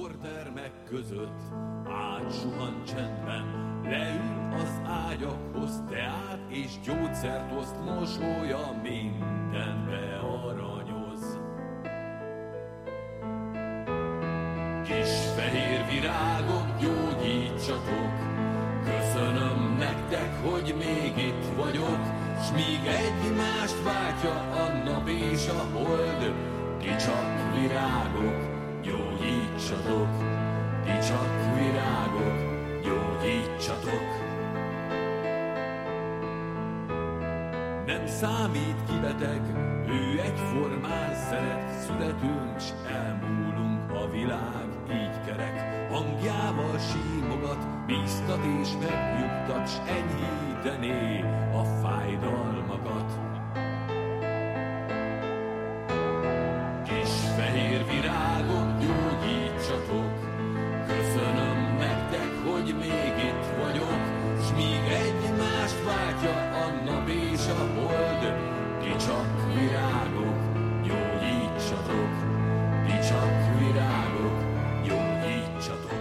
bortermek között, átsuhan csendben, leül az ágyakhoz, teát és gyógyszert oszt, mosolya mindenbe aranyoz. Kis fehér virágok, gyógyítsatok, köszönöm nektek, hogy még itt vagyok, s míg egymást váltja a nap és a hold, ti csak virágok, gyógyítsatok, ti csak virágok, gyógyítsatok. Nem számít ki beteg, ő egyformán szeret, születünk s elmúlunk, a világ így kerek. Hangjával símogat, bíztat és megnyugtat, s enyhítené a fájdalmakat. Kis fehér virágok, gyógyítsatok, köszönöm nektek, hogy még itt vagyok, s míg egymást váltja a nap és a hold, ti csak virágok, gyógyítsatok, ti csak virágok, gyógyítsatok.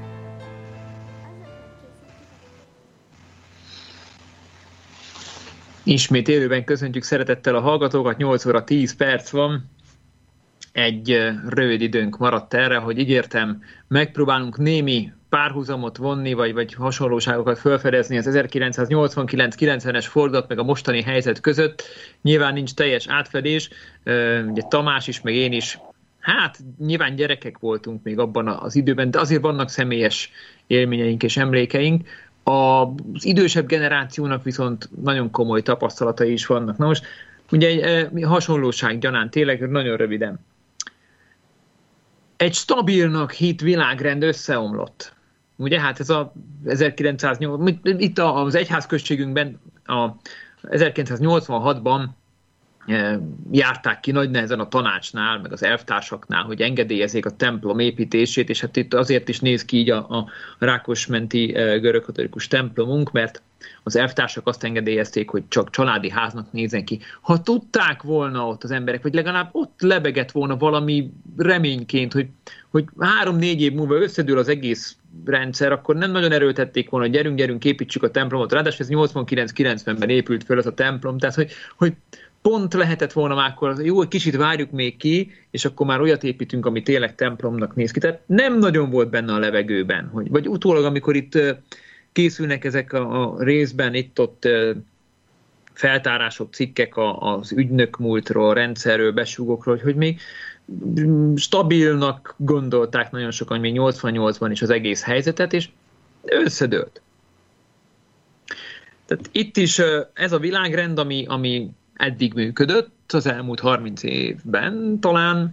Ismét élőben köszöntjük szeretettel a hallgatókat, 8 óra 10 perc van. Egy rövid időnk maradt erre, hogy ígértem, megpróbálunk némi párhuzamot vonni, vagy hasonlóságokat felfedezni az 1989-90-es fordulat meg a mostani helyzet között. Nyilván nincs teljes átfedés, ugye Tamás is, meg én is, hát nyilván gyerekek voltunk még abban az időben, de azért vannak személyes élményeink és emlékeink. Az idősebb generációnak viszont nagyon komoly tapasztalatai is vannak. Na most ugye hasonlóság gyanánt tényleg nagyon röviden. Egy stabilnak hitt világrend összeomlott. Ugye hát ez a 1908, itt az egyházközségünkben a 1986-ban járták ki nagy nehezen a tanácsnál, meg az elvtársaknál, hogy engedélyezzék a templom építését, és hát itt azért is néz ki így a Rákosmenti görögkatolikus templomunk, mert az elvtársak azt engedélyezték, hogy csak családi háznak nézzen ki. Ha tudták volna ott az emberek, vagy legalább ott lebegett volna valami reményként, hogy 3-4 év múlva összedől az egész rendszer, akkor nem nagyon erőltették volna, hogy gyerünk, építsük a templomot. Ráadásul ez 89-90-ben épült föl az a templom, tehát hogy pont lehetett volna már akkor, jó, hogy kicsit várjuk még ki, és akkor már olyat építünk, ami tényleg templomnak néz ki. Tehát nem nagyon volt benne a levegőben. Vagy utólag, amikor itt készülnek ezek a részben, itt-ott feltárások, cikkek az ügynök múltról, rendszerről, besúgókról, hogy még stabilnak gondolták nagyon sokan, még 88-ban is az egész helyzetet, és összedőlt. Tehát itt is ez a világrend, ami eddig működött, az elmúlt 30 évben talán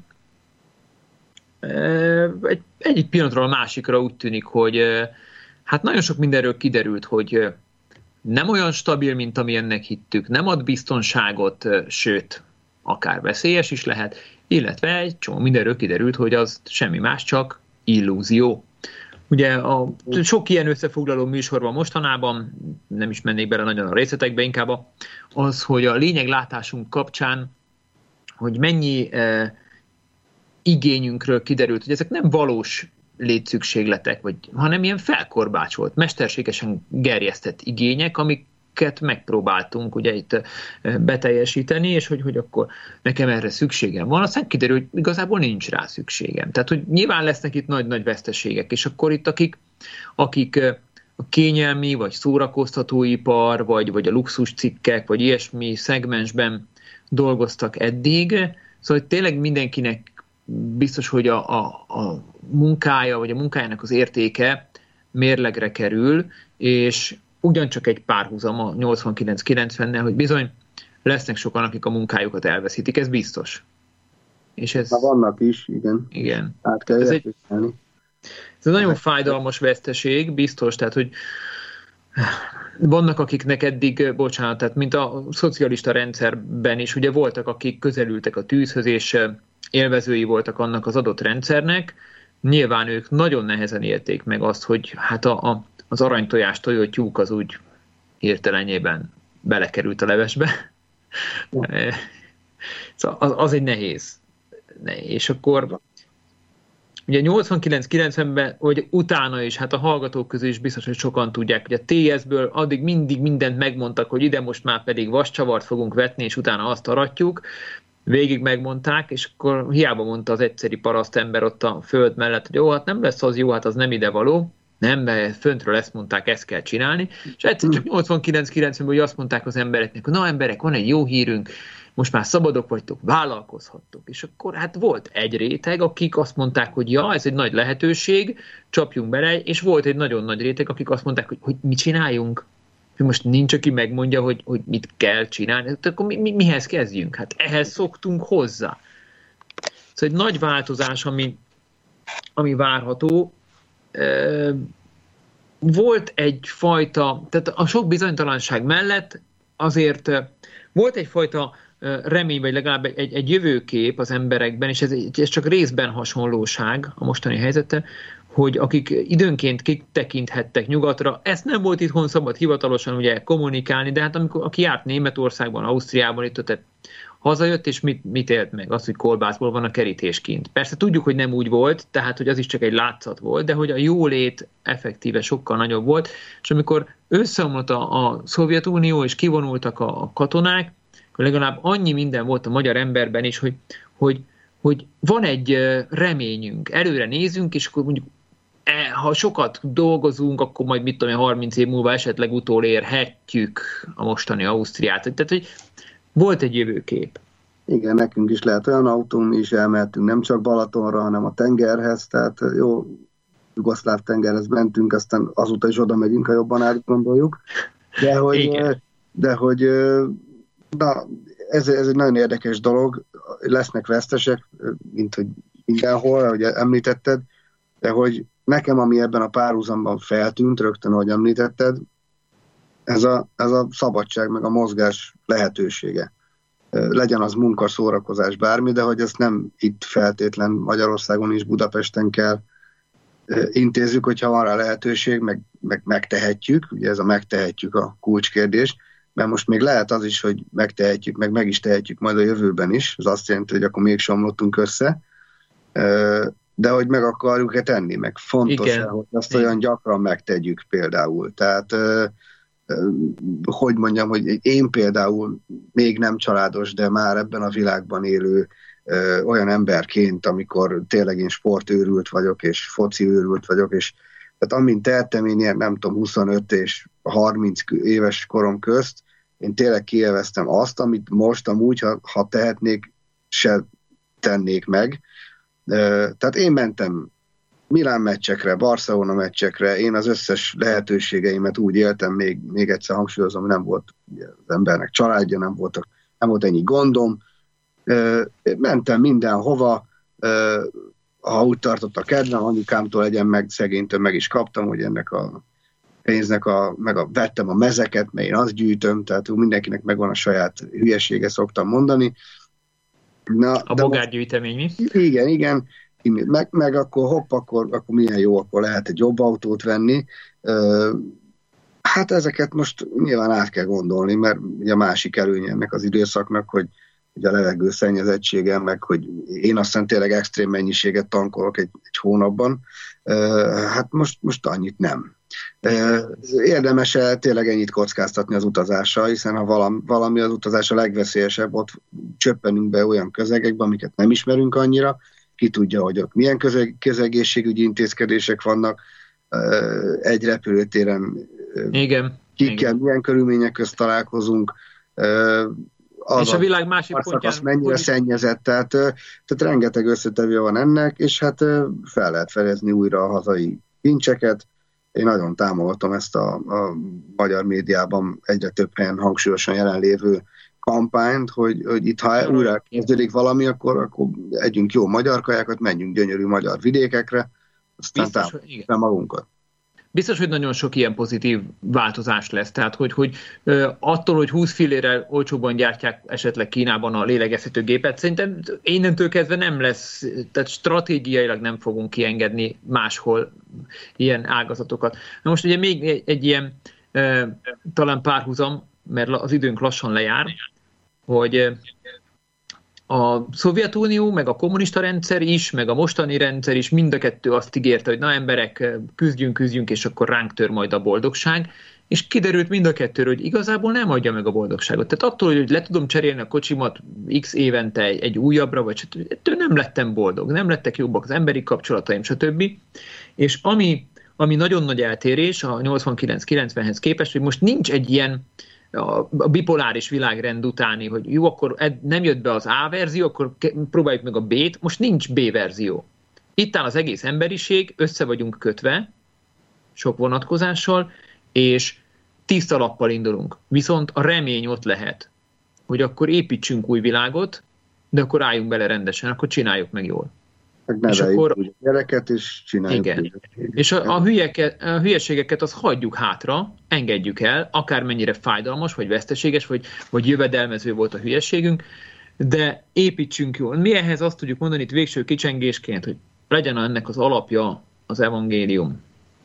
egyik pillanatról a másikra úgy tűnik, hogy hát nagyon sok mindenről kiderült, hogy nem olyan stabil, mint amilyennek hittük, nem ad biztonságot, sőt, akár veszélyes is lehet, illetve egy csomó mindenről kiderült, hogy az semmi más, csak illúzió. Ugye sok ilyen összefoglaló műsor van mostanában, nem is mennék bele nagyon a részletekbe, inkább az, hogy a lényeglátásunk kapcsán, hogy mennyi igényünkről kiderült, hogy ezek nem valós létszükségletek, hanem ilyen felkorbácsolt, mesterségesen gerjesztett igények, amiket megpróbáltunk ugye itt beteljesíteni, és hogy akkor nekem erre szükségem van, aztán kiderül, hogy igazából nincs rá szükségem. Tehát, hogy nyilván lesznek itt nagy-nagy veszteségek, és akkor itt akik a kényelmi, vagy szórakoztatóipar, vagy a luxus cikkek, vagy ilyesmi szegmensben dolgoztak eddig, szóval tényleg mindenkinek biztos, hogy a munkája, vagy a munkájának az értéke mérlegre kerül, és ugyancsak egy párhuzam a 89-90-nel, hogy bizony lesznek sokan, akik a munkájukat elveszítik, ez biztos. És ez... Na, vannak is, igen. Igen. Át kell ez egy nagyon fájdalmas veszteség, biztos, tehát, hogy vannak, akiknek eddig, bocsánat, tehát mint a szocialista rendszerben is, ugye voltak, akik közelültek a tűzhöz, és élvezői voltak annak az adott rendszernek. Nyilván ők nagyon nehezen élték meg azt, hogy hát az aranytojás tojó tyúk az úgy hirtelenjében belekerült a levesbe. Szóval az egy nehéz. És akkor ugye 89-90-ben, vagy utána is, hát a hallgatók közül is biztos, hogy sokan tudják, hogy a TS-ből addig mindig mindent megmondtak, hogy ide most már pedig vascsavart fogunk vetni, és utána azt aratjuk. Végig megmondták, és akkor hiába mondta az egyszeri parasztember ott a föld mellett, hogy jó, hát nem lesz az jó, hát az nem ide való. Nem, mert föntről ezt mondták, ezt kell csinálni, és egyszer csak 89-90-ben, hogy azt mondták az embereknek, hogy na emberek, van egy jó hírünk, most már szabadok vagytok, vállalkozhattok. És akkor hát volt egy réteg, akik azt mondták, hogy ja, ez egy nagy lehetőség, csapjunk bele, és volt egy nagyon nagy réteg, akik azt mondták, hogy mit csináljunk? Hogy most nincs, aki megmondja, hogy mit kell csinálni. Hát akkor mihez kezdjünk? Hát ehhez szoktunk hozzá. Szóval egy nagy változás, ami várható. Volt egyfajta, tehát a sok bizonytalanság mellett azért volt egyfajta remény, vagy legalább egy jövőkép az emberekben, és ez csak részben hasonlóság a mostani helyzettel, hogy akik időnként kitekinthettek nyugatra, ezt nem volt itthon szabad hivatalosan ugye kommunikálni, de hát aki járt Németországban, Ausztriában, itt hazajött, és mit élt meg? Az, hogy kolbászból van a kerítés kint. Persze tudjuk, hogy nem úgy volt, tehát hogy az is csak egy látszat volt, de hogy a jólét effektíve sokkal nagyobb volt, és amikor összeomlott a Szovjetunió, és kivonultak a katonák, akkor legalább annyi minden volt a magyar emberben is, hogy van egy reményünk, előre nézünk, és akkor mondjuk ha sokat dolgozunk, akkor majd mit tudom, 30 év múlva esetleg utolérhetjük a mostani Ausztriát. Tehát, hogy volt egy jövőkép. Igen, nekünk is lehet olyan autón, mi is elmehetünk nem csak Balatonra, hanem a tengerhez, tehát jó, jugoszláv tengerhez mentünk, aztán azóta is oda megyünk, ha jobban átgondoljuk. De hogy na, ez egy nagyon érdekes dolog, lesznek vesztesek, mint hogy mindenhol, ahogy említetted, de hogy nekem, ami ebben a párhuzamban feltűnt, rögtön, ahogy említetted, ez a szabadság, meg a mozgás lehetősége. Legyen az munka, szórakozás, bármi, de hogy ezt nem itt feltétlen Magyarországon is, Budapesten kell intézzük, hogyha van rá lehetőség, meg megtehetjük, ugye ez a megtehetjük a kulcskérdés, mert most még lehet az is, hogy megtehetjük, meg is tehetjük majd a jövőben is, az azt jelenti, hogy akkor még somlottunk össze, de hogy meg akarjuk-e tenni, meg fontos, hogy azt olyan gyakran megtegyük például. Tehát, hogy mondjam, hogy én például még nem családos, de már ebben a világban élő olyan emberként, amikor tényleg én sportőrült vagyok, és foci őrült vagyok, és tehát amint tettem én ilyen, nem tudom, 25 és 30 éves korom közt, én tényleg kielveztem azt, amit most amúgy, ha tehetnék, se tennék meg. Tehát én mentem Milán meccsekre, Barcelona meccsekre, én az összes lehetőségeimet úgy éltem, még egyszer hangsúlyozom, nem volt az embernek családja, nem volt ennyi gondom. Mentem mindenhova, ha úgy tartott a kedvem, anyukámtól legyen meg, szegénytől meg is kaptam, hogy ennek a pénznek vettem a mezeket, mert én azt gyűjtöm, tehát mindenkinek megvan a saját hülyesége, szoktam mondani. A bogárgyűjtemény mi? Igen. Meg akkor hopp, akkor milyen jó, akkor lehet egy jobb autót venni. Hát ezeket most nyilván át kell gondolni, mert ugye a másik előnye ennek az időszaknak, hogy a levegő szennyezettsége, meg hogy én aztán tényleg extrém mennyiséget tankolok egy hónapban. Hát most annyit nem. Érdemes-e tényleg ennyit kockáztatni az utazással, hiszen ha valami az utazás a legveszélyesebb, ott csöppenünk be olyan közegekbe, amiket nem ismerünk annyira, ki tudja, hogy ott milyen közegészségügyi intézkedések vannak egy repülőtéren, kikkel milyen körülmények közt találkozunk, és a világ másik pontján mennyire szennyezett, tehát rengeteg összetevője van ennek, és hát fel lehet fedezni újra a hazai kincseket. Én nagyon támogatom ezt a magyar médiában egyre több helyen hangsúlyosan jelenlévő kampányt, hogy itt ha újra kezdődik valami, akkor együnk jó magyar kajákat, menjünk gyönyörű magyar vidékekre, aztán támogatunk magunkat. Biztos, hogy nagyon sok ilyen pozitív változás lesz. Tehát, hogy attól, hogy 20 fillérrel olcsóban gyártják esetleg Kínában a lélegeztetőgépet, szerintem innentől kezdve nem lesz, tehát stratégiailag nem fogunk kiengedni máshol ilyen ágazatokat. Na most ugye még egy ilyen talán párhuzam, mert az időnk lassan lejár, hogy a Szovjetunió, meg a kommunista rendszer is, meg a mostani rendszer is, mind a kettő azt ígérte, hogy na emberek, küzdjünk, és akkor ránk tör majd a boldogság. És kiderült mind a kettőről, hogy igazából nem adja meg a boldogságot. Tehát attól, hogy le tudom cserélni a kocsimat x évente egy újabbra, vagy ettől nem lettem boldog, nem lettek jobbak az emberi kapcsolataim, stb. És ami nagyon nagy eltérés a 89-90-hez képest, hogy most nincs egy ilyen a bipoláris világrend utáni, hogy jó, akkor nem jött be az A verzió, akkor próbáljuk meg a B-t, most nincs B verzió. Itt áll az egész emberiség, össze vagyunk kötve, sok vonatkozással, és tiszta lappal indulunk. Viszont a remény ott lehet, hogy akkor építsünk új világot, de akkor álljunk bele rendesen, akkor csináljuk meg jól. És akkor a gyereket, és csináljuk. Igen. És a hülyeségeket azt hagyjuk hátra, engedjük el, akármennyire fájdalmas, vagy veszteséges, vagy jövedelmező volt a hülyeségünk, de építsünk jól. Mi ehhez azt tudjuk mondani itt végső kicsengésként, hogy legyen ennek az alapja az evangélium.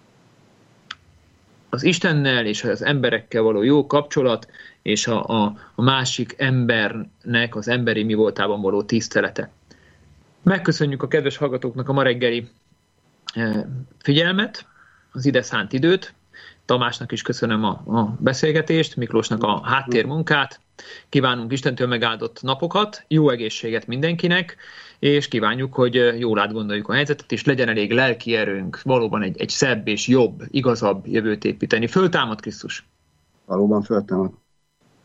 Az Istennel és az emberekkel való jó kapcsolat, és a másik embernek az emberi mi voltában való tisztelete. Megköszönjük a kedves hallgatóknak a ma reggeli figyelmet, az ide szánt időt. Tamásnak is köszönöm a beszélgetést, Miklósnak a háttérmunkát. Kívánunk Istentől megáldott napokat, jó egészséget mindenkinek, és kívánjuk, hogy jól átgondoljuk a helyzetet, és legyen elég lelki erőnk valóban egy szebb és jobb, igazabb jövőt építeni. Föltámad Krisztus! Valóban föltámad.